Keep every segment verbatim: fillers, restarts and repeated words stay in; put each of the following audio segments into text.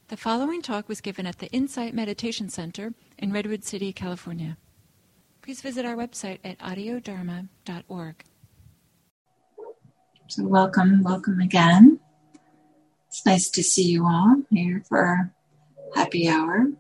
The following talk was given at the Insight Meditation Center in Redwood City, California. Please visit our website at audio dharma dot org. So welcome, welcome again. It's nice to see you all here for happy hour.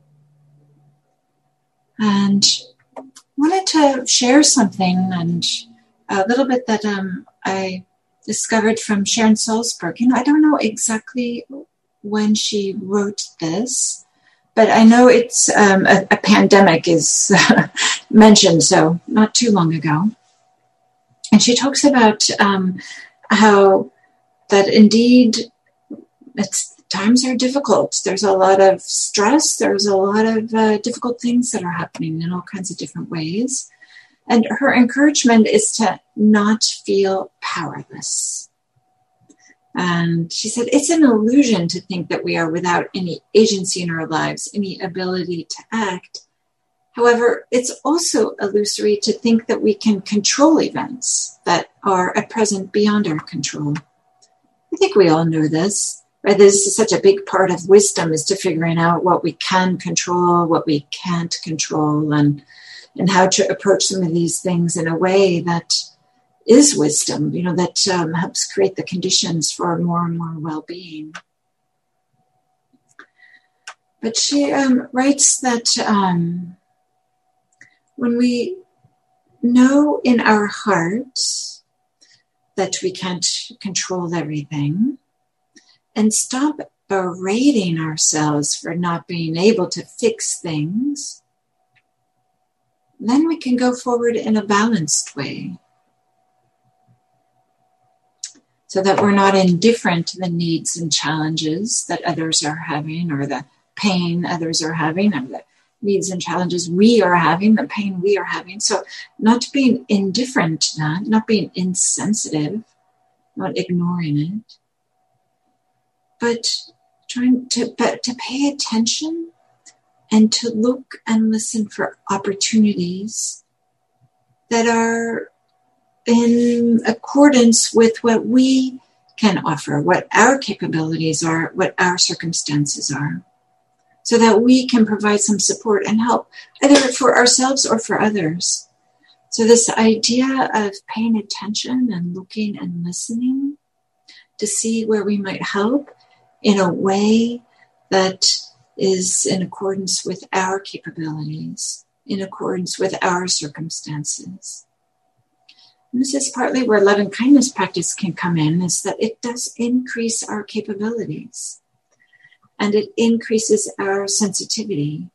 And I wanted to share something and a little bit that um, I discovered from Sharon Salzberg. You know, I don't know exactly when she wrote this, but I know it's um, a, a pandemic is mentioned, so not too long ago. And she talks about um, how that indeed it's, times are difficult. There's a lot of stress. There's a lot of uh, difficult things that are happening in all kinds of different ways. And her encouragement is to not feel powerless. And she said, it's an illusion to think that we are without any agency in our lives, any ability to act. However, it's also illusory to think that we can control events that are at present beyond our control. I think we all know this, right? This is such a big part of wisdom, is to figuring out what we can control, what we can't control, and, and how to approach some of these things in a way that is wisdom, you know, that um, helps create the conditions for more and more well-being. But she um, writes that um, when we know in our hearts that we can't control everything and stop berating ourselves for not being able to fix things, then we can go forward in a balanced way, so that we're not indifferent to the needs and challenges that others are having, or the pain others are having, or the needs and challenges we are having, the pain we are having. So not being indifferent to that, not being insensitive, not ignoring it, but trying to, but to pay attention and to look and listen for opportunities that are in accordance with what we can offer, what our capabilities are, what our circumstances are, so that we can provide some support and help, either for ourselves or for others. So this idea of paying attention and looking and listening to see where we might help in a way that is in accordance with our capabilities, in accordance with our circumstances. And this is partly where love and kindness practice can come in, is that it does increase our capabilities and it increases our sensitivity.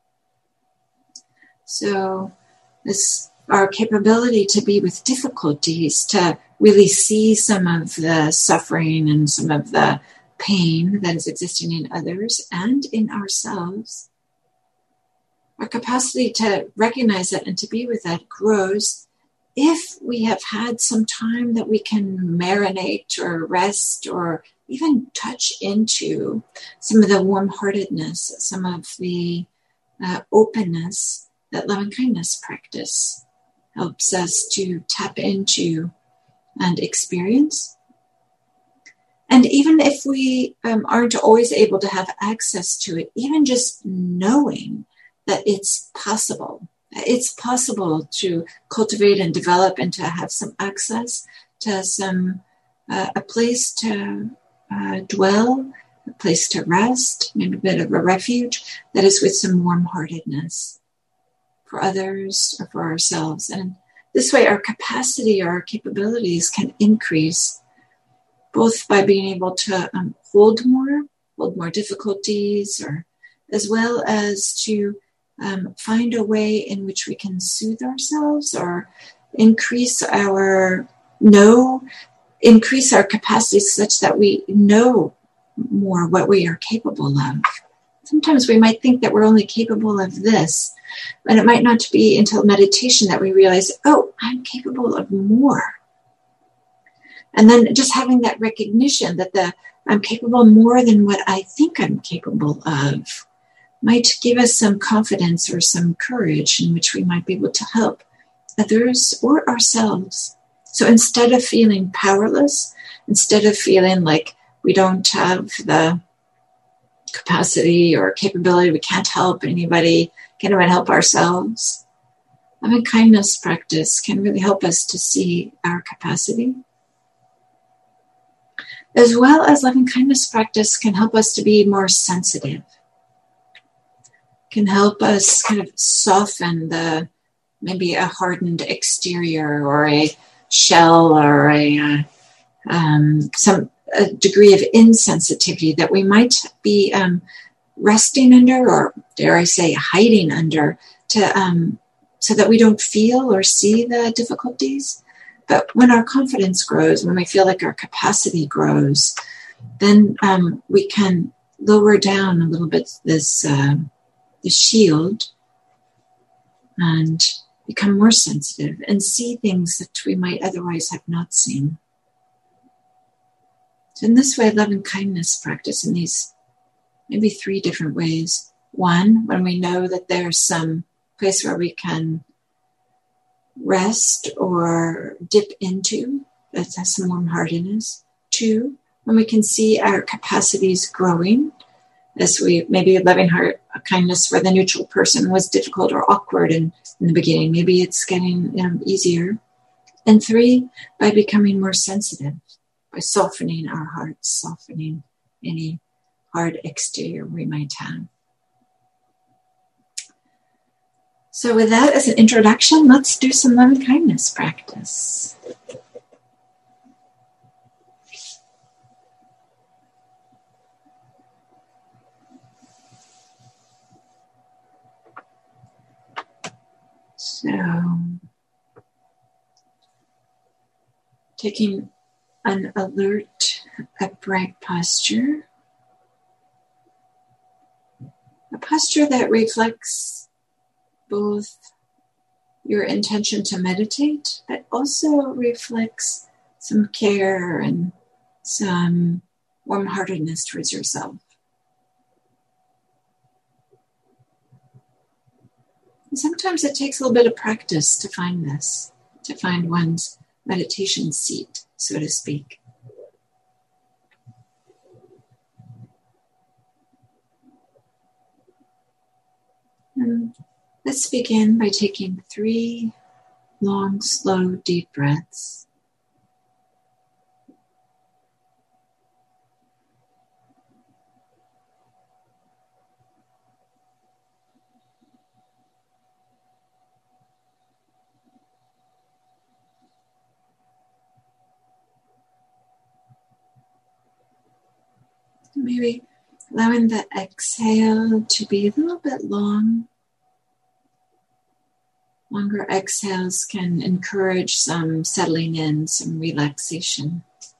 So this, our capability to be with difficulties, to really see some of the suffering and some of the pain that is existing in others and in ourselves, our capacity to recognize that and to be with that grows if we have had some time that we can marinate or rest or even touch into some of the warm-heartedness, some of the uh, openness that love and kindness practice helps us to tap into and experience. And even if we um, aren't always able to have access to it, even just knowing that it's possible, it's possible to cultivate and develop and to have some access to some, uh, a place to uh, dwell, a place to rest, maybe a bit of a refuge that is with some warm-heartedness for others or for ourselves. And this way our capacity, our capabilities can increase, both by being able to um, hold more, hold more difficulties, or as well as to Um, find a way in which we can soothe ourselves or increase our know, increase our capacities such that we know more what we are capable of. Sometimes we might think that we're only capable of this, but it might not be until meditation that we realize, oh, I'm capable of more. And then just having that recognition that the I'm capable more than what I think I'm capable of might give us some confidence or some courage in which we might be able to help others or ourselves. So instead of feeling powerless, instead of feeling like we don't have the capacity or capability. We can't help anybody. Can't even help ourselves. Loving kindness practice can really help us to see our capacity. As well as loving kindness practice can help us to be more sensitive. Can help us kind of soften the maybe a hardened exterior or a shell or a uh, um, some a degree of insensitivity that we might be um, resting under, or dare I say hiding under, to um, so that we don't feel or see the difficulties. But when our confidence grows, when we feel like our capacity grows, then um, we can lower down a little bit this uh, the shield and become more sensitive and see things that we might otherwise have not seen. So in this way, loving kindness practice in these maybe three different ways. One, when we know that there's some place where we can rest or dip into that has some warm heartedness. Two, when we can see our capacities growing, as we maybe loving heart kindness where the neutral person was difficult or awkward in, in the beginning. Maybe it's getting um, easier. And three, by becoming more sensitive, by softening our hearts, softening any hard exterior we might have. So with that as an introduction, let's do some loving kindness practice. So, taking an alert, upright posture, a posture that reflects both your intention to meditate, but also reflects some care and some warm-heartedness towards yourself. And sometimes it takes a little bit of practice to find this, to find one's meditation seat, so to speak. And let's begin by taking three long, slow, deep breaths. Maybe allowing the exhale to be a little bit long. Longer exhales can encourage some settling in, some relaxation.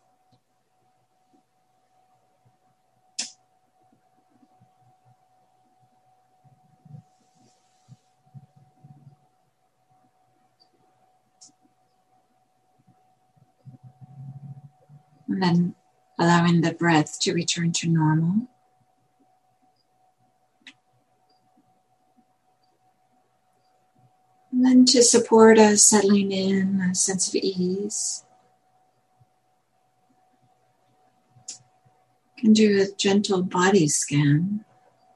And then allowing the breath to return to normal. And then to support us settling in, a sense of ease. You can do a gentle body scan,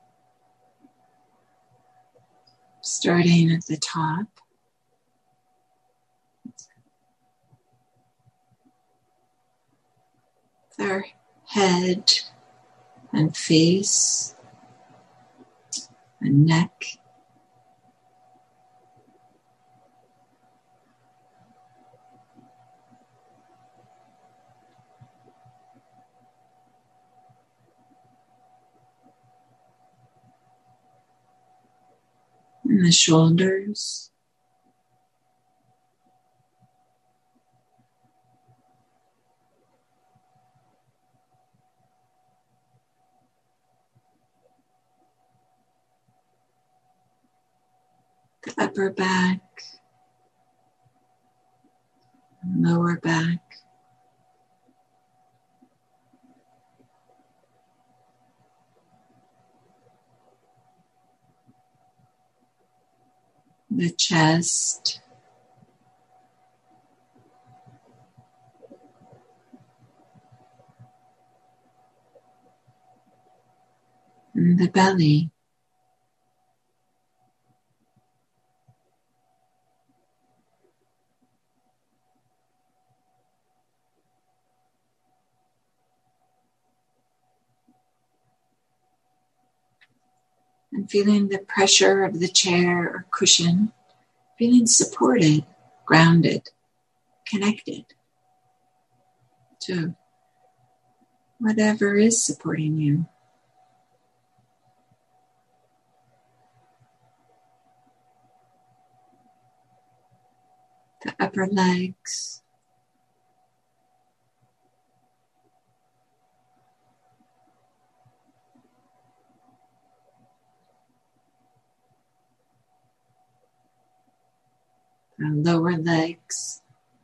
starting at the top. With our head and face and neck. And the shoulders. The upper back. Lower back. The chest, and the belly. And feeling the pressure of the chair or cushion, feeling supported, grounded, connected to whatever is supporting you. The upper legs, the lower legs,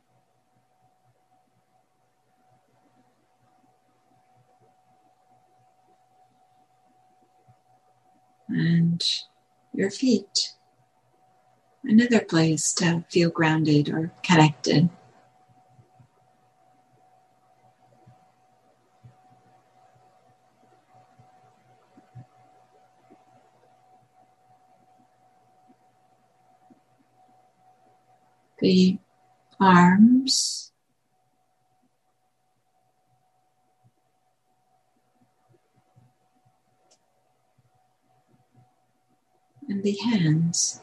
and your feet. Another place to feel grounded or connected. The arms, and the hands.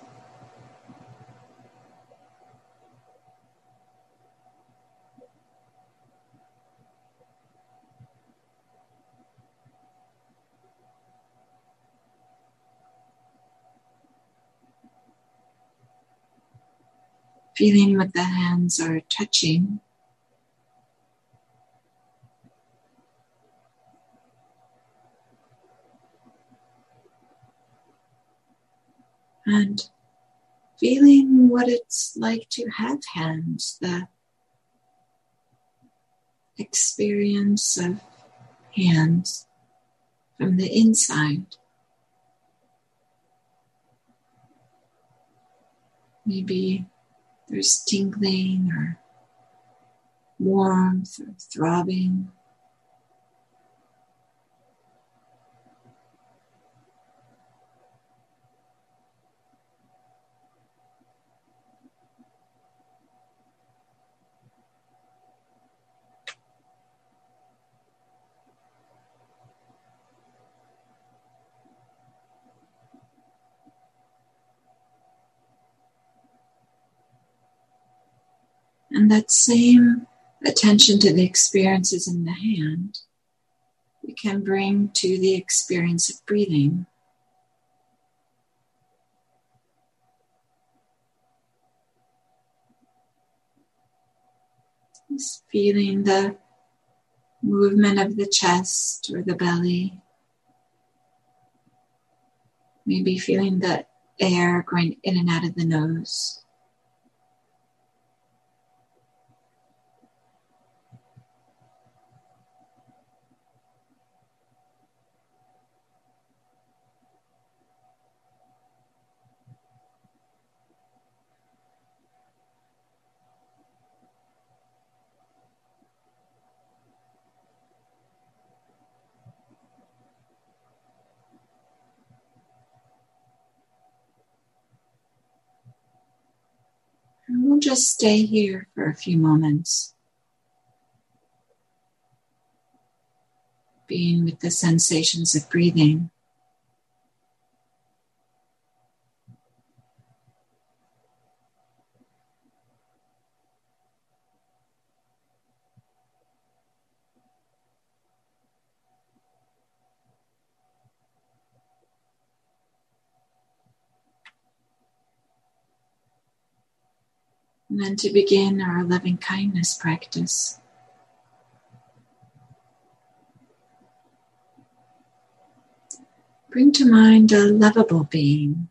Feeling what the hands are touching. And feeling what it's like to have hands, the experience of hands from the inside. Maybe there's tingling or warmth or throbbing. And that same attention to the experiences in the hand, we can bring to the experience of breathing. Just feeling the movement of the chest or the belly. Maybe feeling the air going in and out of the nose. And we'll just stay here for a few moments, being with the sensations of breathing. And then to begin our loving kindness practice. Bring to mind a lovable being.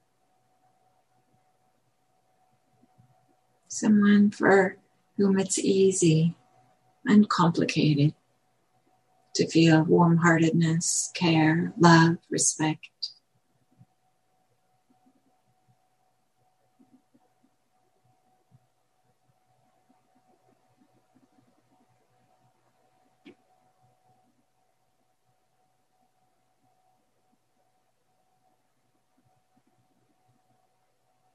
Someone for whom it's easy, uncomplicated, to feel warm-heartedness, care, love, respect.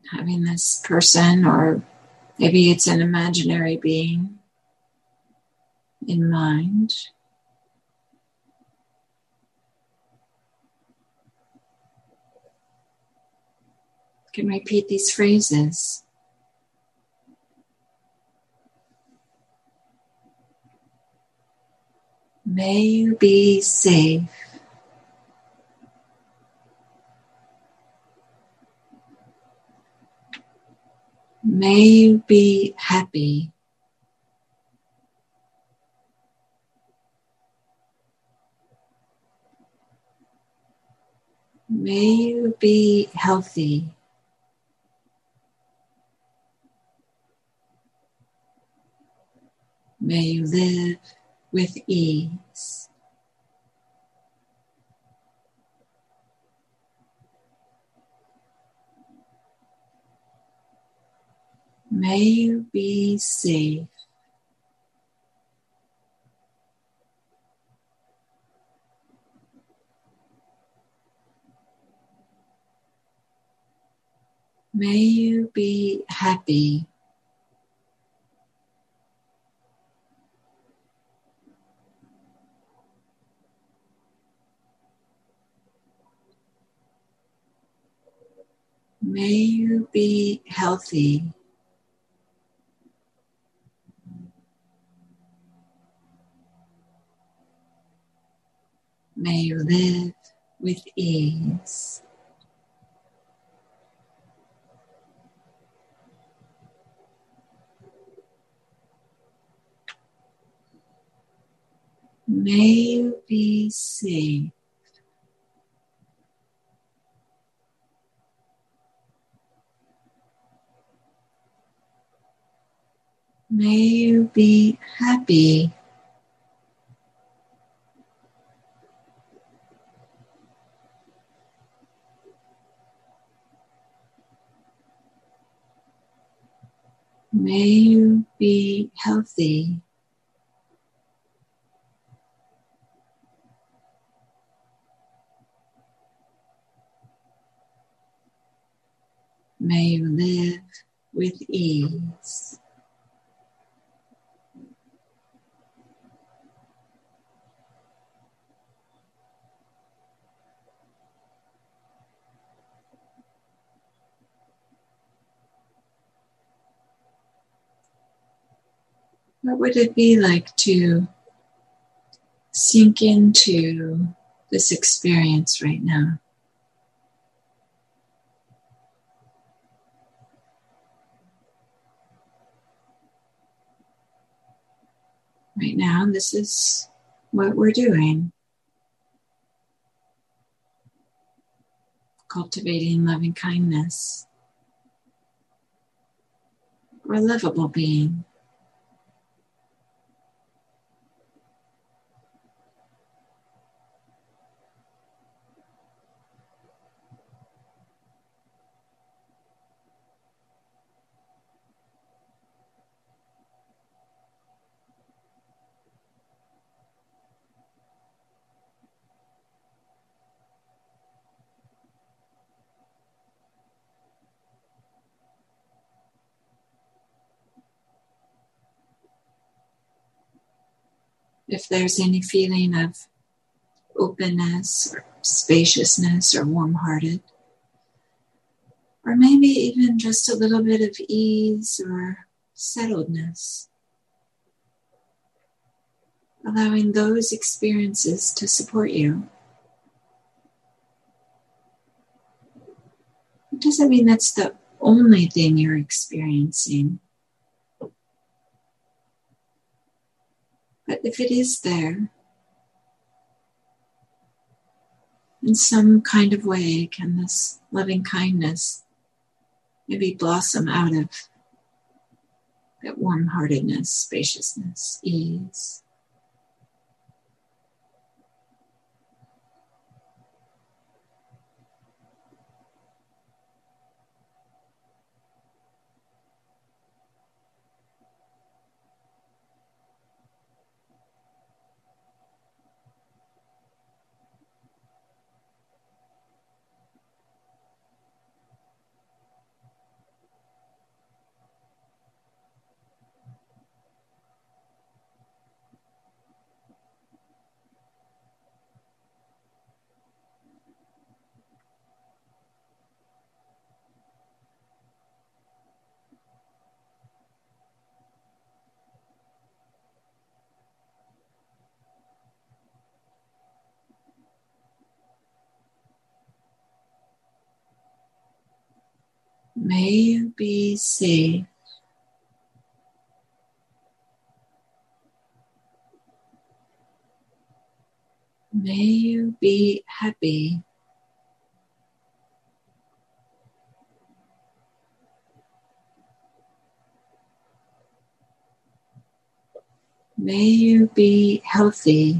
having this person, or maybe it's an imaginary being, in mind. You can repeat these phrases. May you be safe. May you be happy. May you be healthy. May you live with ease. May you be safe. May you be happy. May you be healthy. May you live with ease. May you be safe. May you be happy. May you be healthy. May you live with ease. What would it be like to sink into this experience right now? Right now, this is what we're doing. Cultivating loving kindness. We're a lovable being. If there's any feeling of openness or spaciousness or warm-hearted, or maybe even just a little bit of ease or settledness, allowing those experiences to support you. It doesn't mean that's the only thing you're experiencing. But if it is there, in some kind of way, can this loving kindness maybe blossom out of that warm-heartedness, spaciousness, ease. May you be safe. May you be happy. May you be healthy.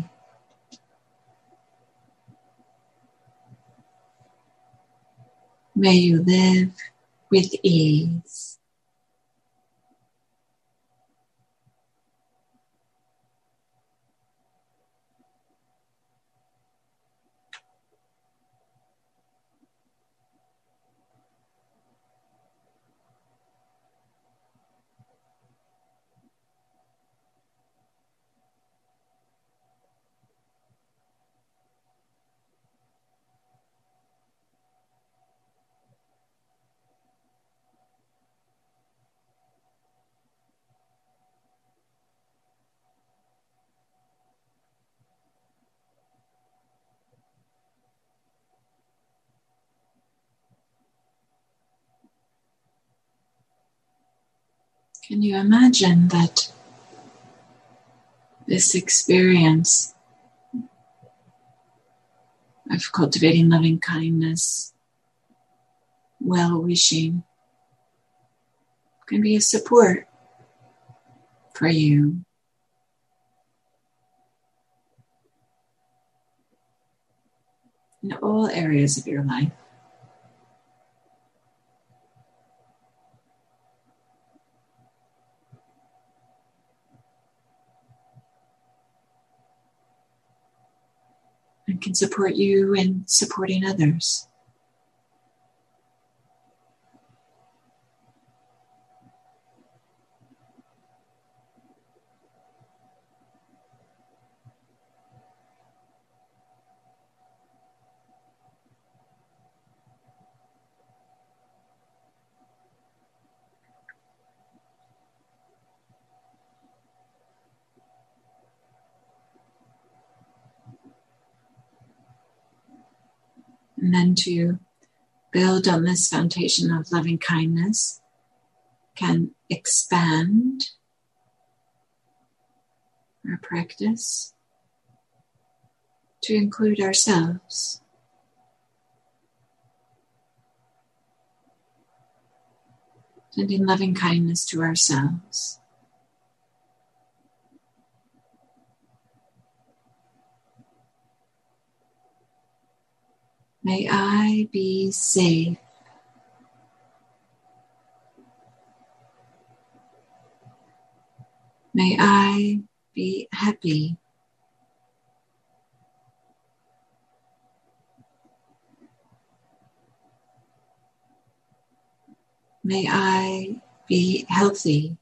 May you live with ease. Can you imagine that this experience of cultivating loving kindness, well-wishing, can be a support for you in all areas of your life? And can support you in supporting others. And then to build on this foundation of loving kindness, can expand our practice to include ourselves. Sending loving kindness to ourselves. May I be safe. May I be happy. May I be healthy.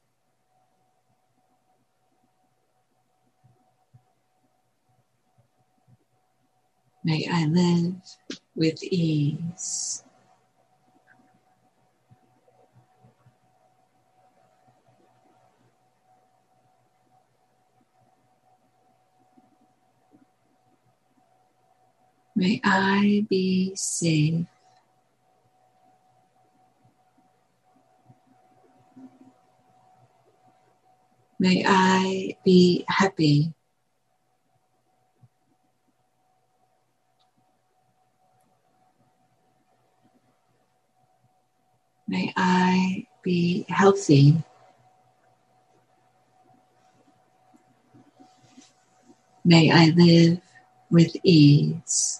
May I live with ease. May I be safe. May I be happy. May I be healthy. May I live with ease.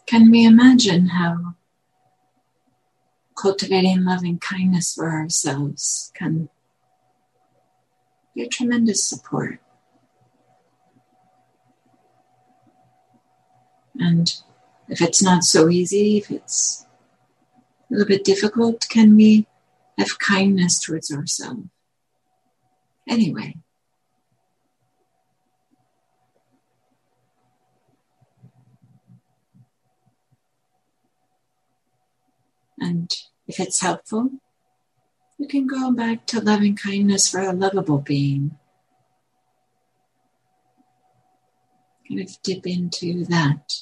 Can we imagine how cultivating loving kindness for ourselves can be a tremendous support? And if it's not so easy, if it's a little bit difficult, can we have kindness towards ourselves? Anyway. And if it's helpful, we can go back to loving kindness for a lovable being. Kind of dip into that.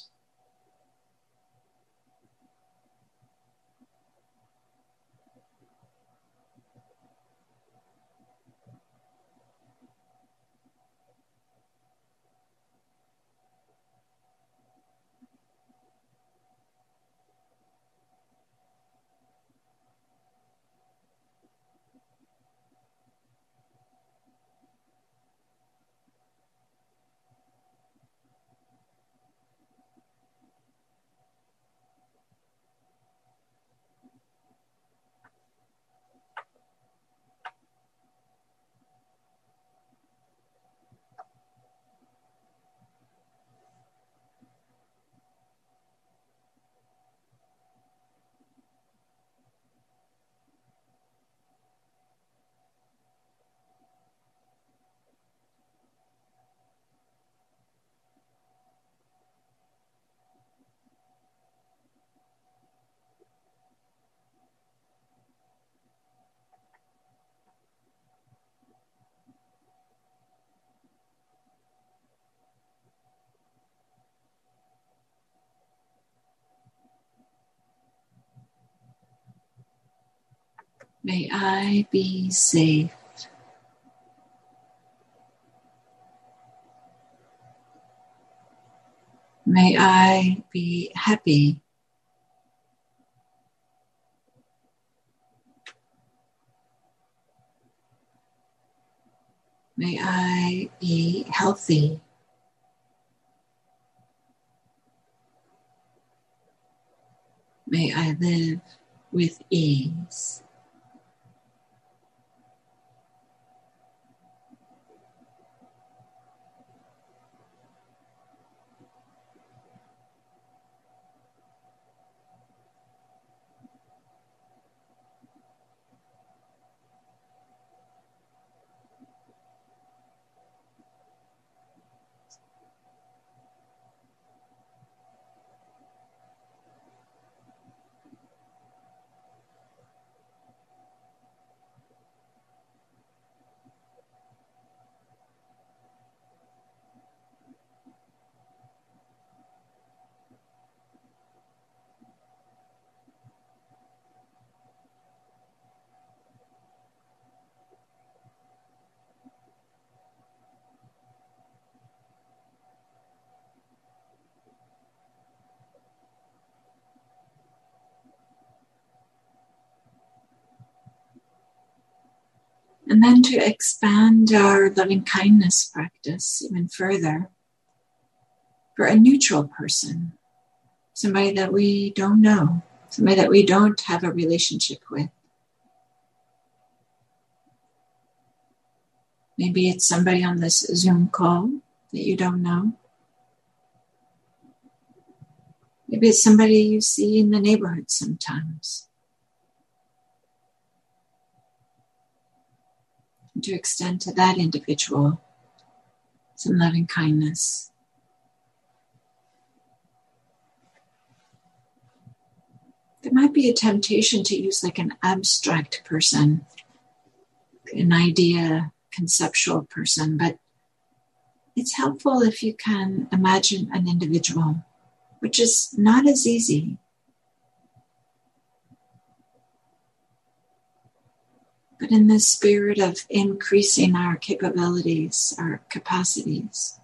May I be safe. May I be happy. May I be healthy. May I live with ease. And then to expand our loving kindness practice even further for a neutral person, somebody that we don't know, somebody that we don't have a relationship with. Maybe it's somebody on this Zoom call that you don't know. Maybe it's somebody you see in the neighborhood sometimes. And to extend to that individual some loving kindness. There might be a temptation to use like an abstract person, an idea, conceptual person, but it's helpful if you can imagine an individual, which is not as easy. But in the spirit of increasing our capabilities, our capacities,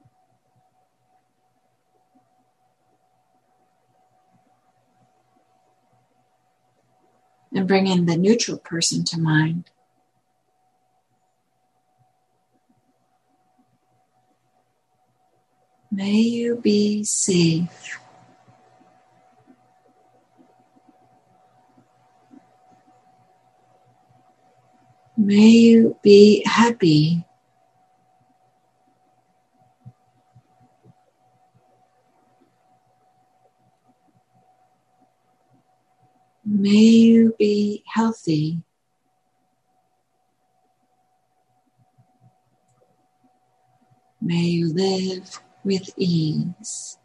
and bringing the neutral person to mind. May you be safe. May you be happy. May you be healthy. May you live with ease.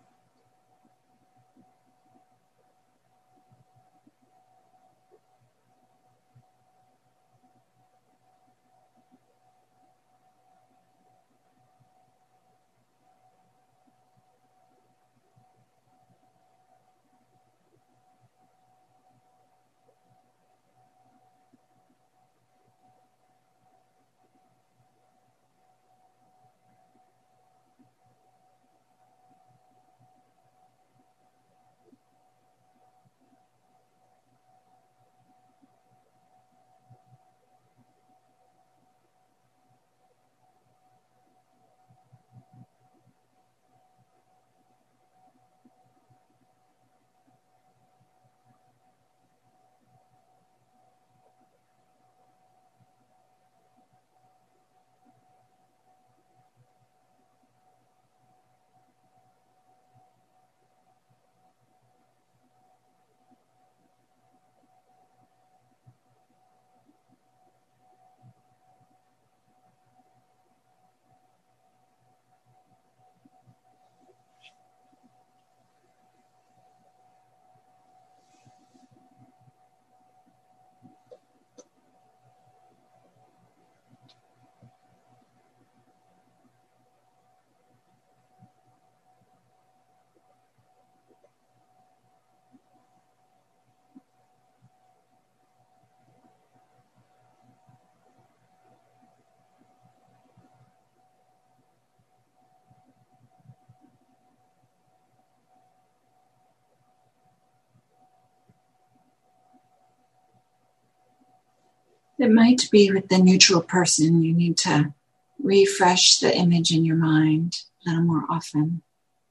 It might be with the neutral person. You need to refresh the image in your mind a little more often.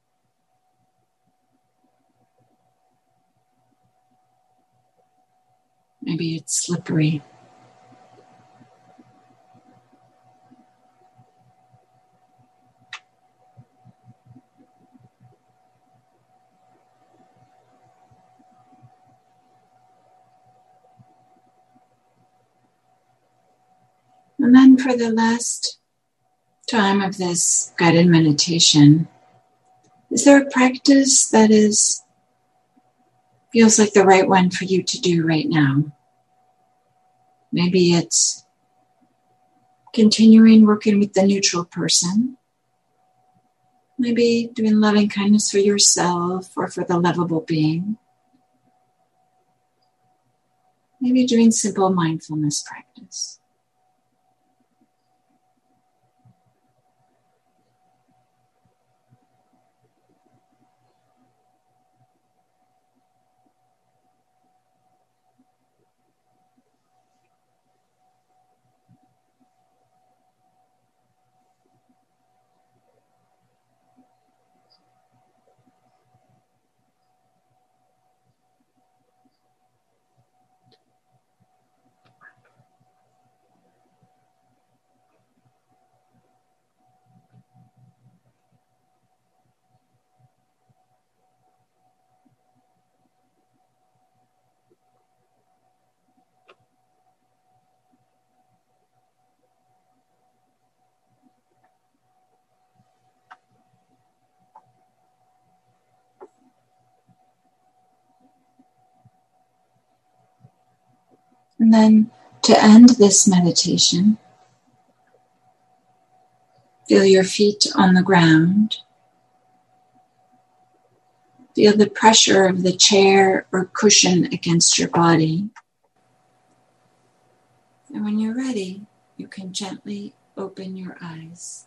Maybe it's slippery. And then for the last time of this guided meditation, is there a practice that is feels like the right one for you to do right now? Maybe it's continuing working with the neutral person. Maybe doing loving kindness for yourself or for the lovable being. Maybe doing simple mindfulness practice. And then to end this meditation, feel your feet on the ground. Feel the pressure of the chair or cushion against your body. And when you're ready, you can gently open your eyes.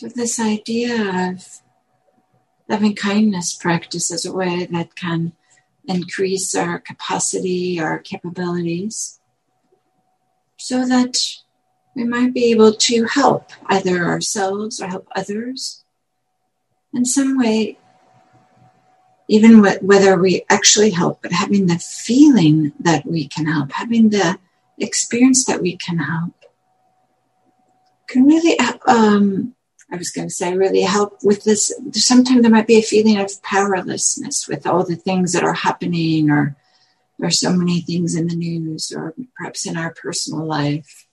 So this idea of loving kindness practice as a way that can increase our capacity, our capabilities, so that we might be able to help either ourselves or help others in some way, even whether we actually help, but having the feeling that we can help, having the experience that we can help, can really, um, I was going to say, really help with this. Sometimes there might be a feeling of powerlessness with all the things that are happening, or there's so many things in the news, or perhaps in our personal life.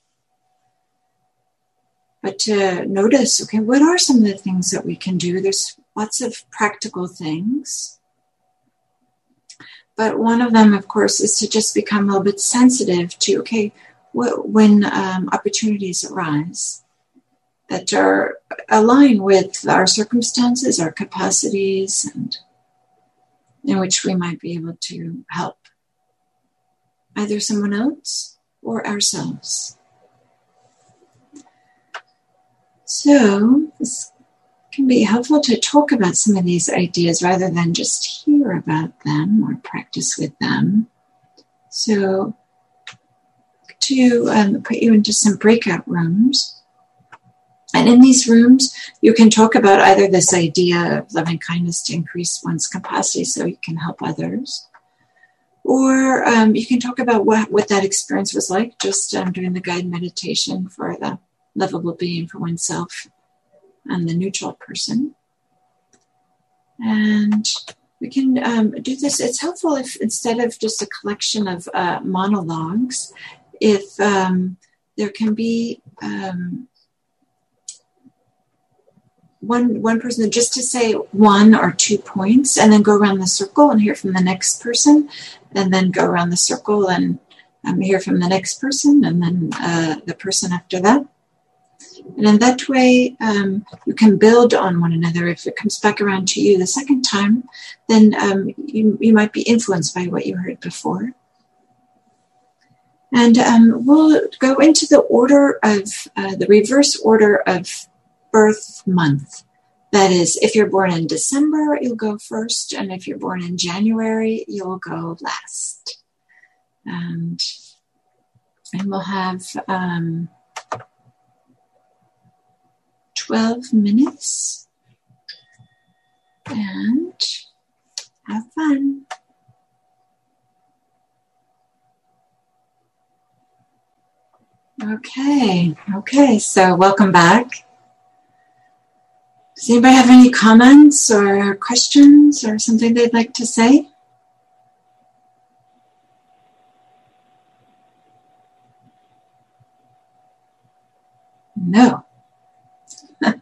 But to notice, okay, what are some of the things that we can do? There's lots of practical things. But one of them, of course, is to just become a little bit sensitive to, okay, what, when um, opportunities arise that are aligned with our circumstances, our capacities, and in which we might be able to help either someone else or ourselves. So this can be helpful to talk about some of these ideas rather than just hear about them or practice with them. So to um, put you into some breakout rooms. And in these rooms, you can talk about either this idea of loving kindness to increase one's capacity so you can help others, or um, you can talk about what, what that experience was like just um, doing the guided meditation for the lovable being for oneself and the neutral person. And we can um, do this. It's helpful if instead of just a collection of uh, monologues, if um, there can be um, one one person just to say one or two points and then go around the circle and hear from the next person, and then go around the circle and um, hear from the next person, and then uh, the person after that. And in that way, um, you can build on one another. If it comes back around to you the second time, then um, you, you might be influenced by what you heard before. And um, we'll go into the order of, uh, the reverse order of birth month. That is, if you're born in December, you'll go first. And if you're born in January, you'll go last. And, and we'll have um, twelve minutes. And have fun. Okay, okay, so welcome back. Does anybody have any comments or questions or something they'd like to say? No. I,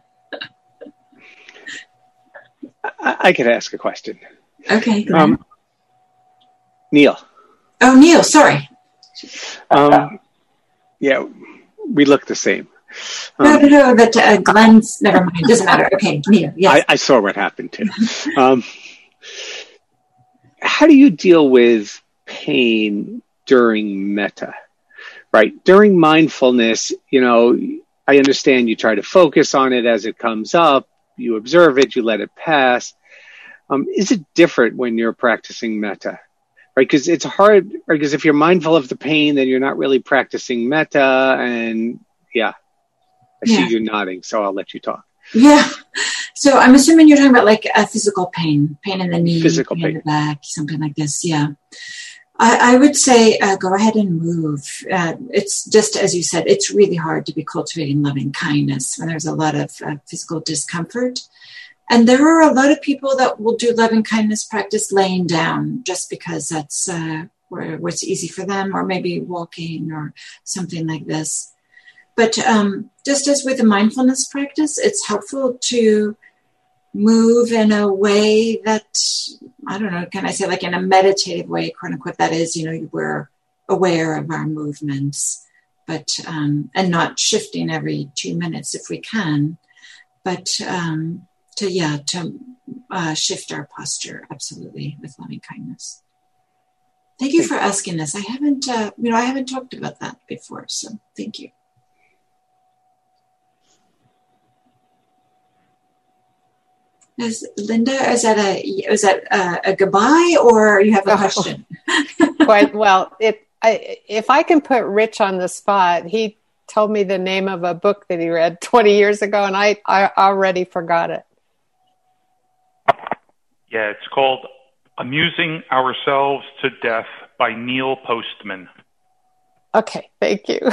I could ask a question. Okay. Um, Neil. Oh, Neil, sorry. Um, yeah, we look the same. Um, no, no, no, but uh, Glenn's, never mind, doesn't matter. Okay, Neil, yes. I, I saw what happened too. Um, how do you deal with pain during metta, right? During mindfulness, you know, I understand you try to focus on it as it comes up, you observe it, you let it pass. Um, is it different when you're practicing metta? Right, because it's hard, because if you're mindful of the pain, then you're not really practicing metta, and yeah. I yeah. see you nodding, so I'll let you talk. Yeah. So I'm assuming you're talking about like a physical pain, pain in the knee, physical pain, pain in the back, something like this. Yeah. I, I would say uh, go ahead and move. Uh, it's just, as you said, it's really hard to be cultivating loving kindness when there's a lot of uh, physical discomfort. And there are a lot of people that will do loving kindness practice laying down just because that's uh, where what's easy for them, or maybe walking or something like this. But um, just as with the mindfulness practice, it's helpful to move in a way that, I don't know, can I say like in a meditative way, quote unquote, that is, you know, we're aware of our movements, but, um, and not shifting every two minutes if we can, but um, to, yeah, to uh, shift our posture, absolutely, with loving kindness. Thank you for asking this. I haven't, uh, you know, I haven't talked about that before, so thank you. Is Linda, is that a is that a, a goodbye or you have a question? Quite well. If I, if I can put Rich on the spot, he told me the name of a book that he read twenty years ago, and I, I already forgot it. Yeah, it's called Amusing Ourselves to Death by Neil Postman. Okay, thank you.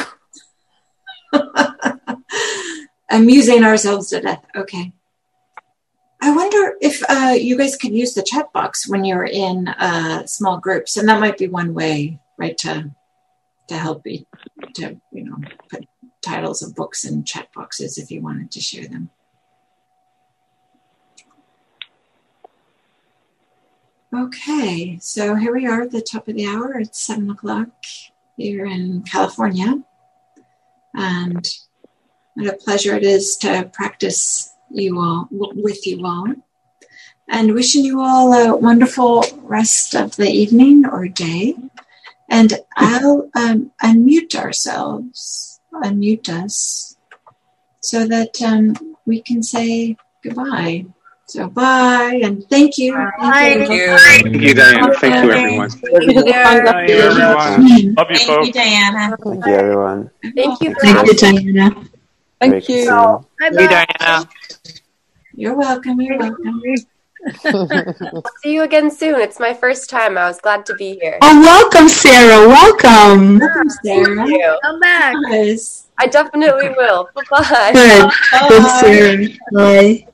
Amusing Ourselves to Death. Okay. I wonder if uh, you guys could use the chat box when you're in uh, small groups, and that might be one way, right, to to help you to you know put titles of books in chat boxes if you wanted to share them. Okay, so here we are at the top of the hour. It's seven o'clock here in California, and what a pleasure it is to practice you all with you all, and wishing you all a wonderful rest of the evening or day. And I'll um, unmute ourselves, unmute us, so that um, we can say goodbye. So bye, and thank you. Thank you, thank you Diana. Thank you, everyone. Thank you, everyone. Love you, folks. Thank you, Diana. Thank you, everyone. Thank you. Thank you, Diana. Thank you. Bye, Diana. You're welcome. You're welcome. I'll see you again soon. It's my first time. I was glad to be here. Oh, welcome, Sarah. Welcome. Welcome, Sarah. Thank you. Come back. Yes. I definitely will. Bye-bye. Good. Good, Sarah. Bye.